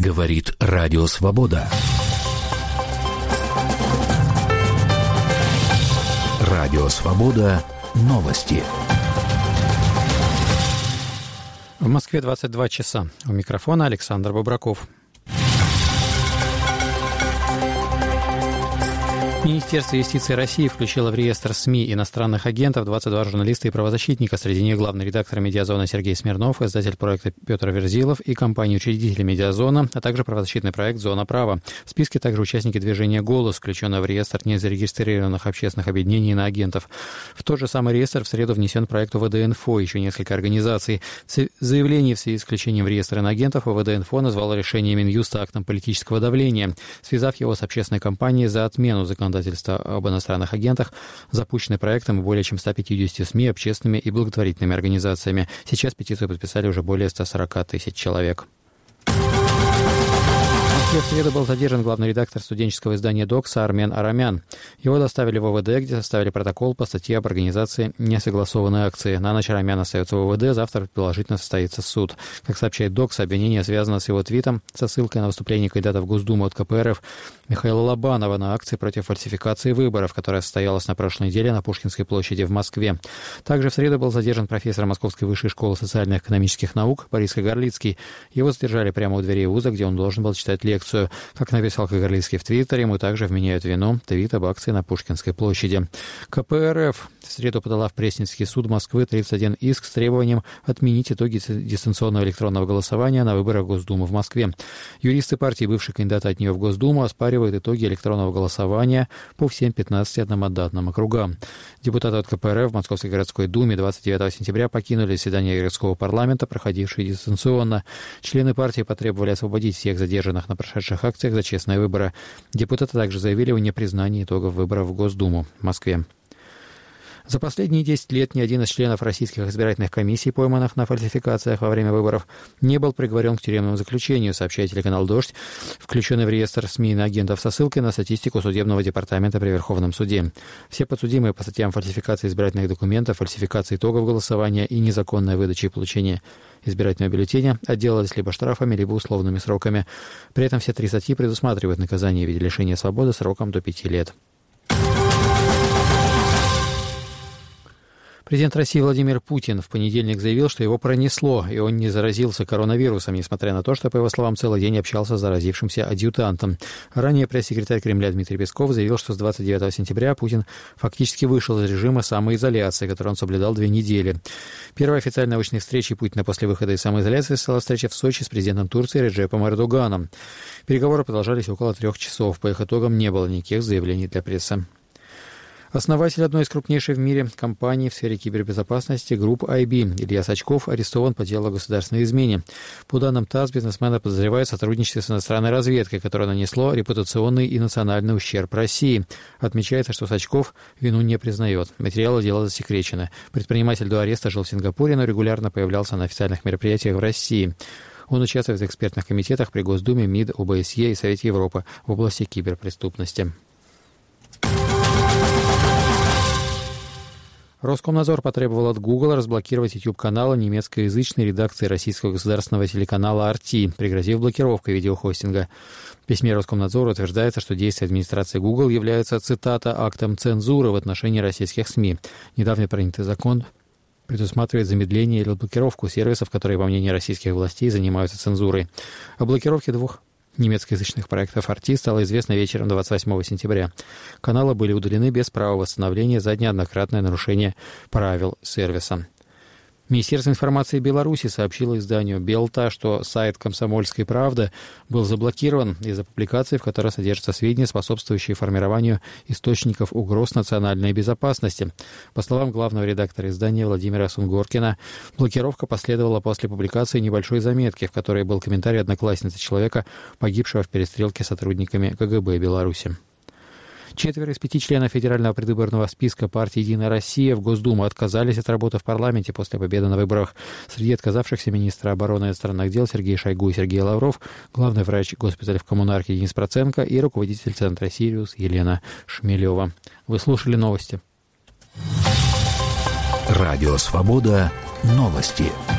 Говорит Радио Свобода. Радио Свобода. Новости. В Москве 22 часа. У микрофона Александр Бобраков. Министерство юстиции России включило в реестр СМИ иностранных агентов 22 журналиста и правозащитника. Среди них главный редактор «Медиазона» Сергей Смирнов, издатель проекта Петр Верзилов и компания-учредитель «Медиазона», а также правозащитный проект «Зона права». В списке также участники движения «Голос», включенного в реестр незарегистрированных общественных объединений иноагентов. В тот же самый реестр в среду внесен проект ОВД-Инфо, еще несколько организаций. В заявлении в связи с включением в реестр иноагентов ОВД-Инфо назвало решение Минюста актом политического давления, связав его с общественной кампанией за отмену законодательства об иностранных агентах, запущенный проектом более чем 150 СМИ, общественными и благотворительными организациями. Сейчас петицию подписали уже более 140 тысяч человек. В среду был задержан главный редактор студенческого издания «Докса» Армен Арамян. Его доставили в ОВД, где составили протокол по статье об организации несогласованной акции. На ночь Арамян остается в ОВД, завтра предположительно состоится суд. Как сообщает «Докс», обвинение связано с его твитом со ссылкой на выступление кандидата в Госдуму от КПРФ Михаила Лобанова на акции против фальсификации выборов, которая состоялась на прошлой неделе на Пушкинской площади в Москве. Также в среду был задержан профессор Московской высшей школы социально-экономических наук Борис Кагарлицкий. Его задержали прямо у дверей вуза, где он должен был читать лекцию. Как написал Кагарлицкий в Твиттере, ему также вменяют вину твит об акции на Пушкинской площади. КПРФ в среду подала в Пресненский суд Москвы 31 иск с требованием отменить итоги дистанционного электронного голосования на выборах Госдумы в Москве. Юристы партии, бывшие кандидаты от нее в Госдуму, оспаривают итоги электронного голосования по всем 15 одномандатным округам. Депутаты от КПРФ в Московской городской думе 29 сентября покинули заседание городского парламента, проходившее дистанционно. Члены партии потребовали освободить всех задержанных на прошедших акциях за честные выборы. Депутаты также заявили о непризнании итогов выборов в Госдуму в Москве. За последние 10 лет ни один из членов российских избирательных комиссий, пойманных на фальсификациях во время выборов, не был приговорен к тюремному заключению, сообщает телеканал «Дождь», включенный в реестр СМИ иноагентов со ссылкой на статистику Судебного департамента при Верховном суде. Все подсудимые по статьям фальсификации избирательных документов, фальсификации итогов голосования и незаконной выдачи и получения избирательного бюллетеня отделались либо штрафами, либо условными сроками. При этом все 3 статьи предусматривают наказание в виде лишения свободы сроком до 5 лет. Президент России Владимир Путин в понедельник заявил, что его пронесло, и он не заразился коронавирусом, несмотря на то, что, по его словам, целый день общался с заразившимся адъютантом. Ранее пресс-секретарь Кремля Дмитрий Песков заявил, что с 29 сентября Путин фактически вышел из режима самоизоляции, который он соблюдал 2 недели. Первой официальной очной встречей Путина после выхода из самоизоляции стала встреча в Сочи с президентом Турции Реджепом Эрдоганом. Переговоры продолжались около 3 часов. По их итогам не было никаких заявлений для прессы. Основатель одной из крупнейших в мире компаний в сфере кибербезопасности групп IB Илья Сачков арестован по делу о государственной измене. По данным ТАСС, бизнесмена подозревают в сотрудничестве с иностранной разведкой, которое нанесло репутационный и национальный ущерб России. Отмечается, что Сачков вину не признает. Материалы дела засекречены. Предприниматель до ареста жил в Сингапуре, но регулярно появлялся на официальных мероприятиях в России. Он участвует в экспертных комитетах при Госдуме, МИД, ОБСЕ и Совете Европы в области киберпреступности. Роскомнадзор потребовал от Google разблокировать YouTube-каналы немецкоязычной редакции российского государственного телеканала RT, пригрозив блокировкой видеохостинга. В письме Роскомнадзора утверждается, что действия администрации Google являются, цитата, «актом цензуры в отношении российских СМИ». Недавно принятый закон предусматривает замедление или блокировку сервисов, которые, по мнению российских властей, занимаются цензурой. О блокировке 2 немецкоязычных проектов RT стало известно вечером 28 сентября. Каналы были удалены без права восстановления за неоднократное нарушение правил сервиса. Министерство информации Беларуси сообщило изданию «Белта», что сайт «Комсомольской правды» был заблокирован из-за публикации, в которой содержатся сведения, способствующие формированию источников угроз национальной безопасности. По словам главного редактора издания Владимира Сунгоркина, блокировка последовала после публикации небольшой заметки, в которой был комментарий одноклассницы человека, погибшего в перестрелке с сотрудниками КГБ Беларуси. 4 из 5 членов федерального предвыборного списка партии «Единая Россия» в Госдуму отказались от работы в парламенте после победы на выборах. Среди отказавшихся министра обороны и иностранных дел Сергей Шойгу и Сергей Лавров, главный врач госпиталя в Коммунарке Денис Проценко и руководитель центра «Сириус» Елена Шмелева. Вы слушали новости. Радио «Свобода». Новости.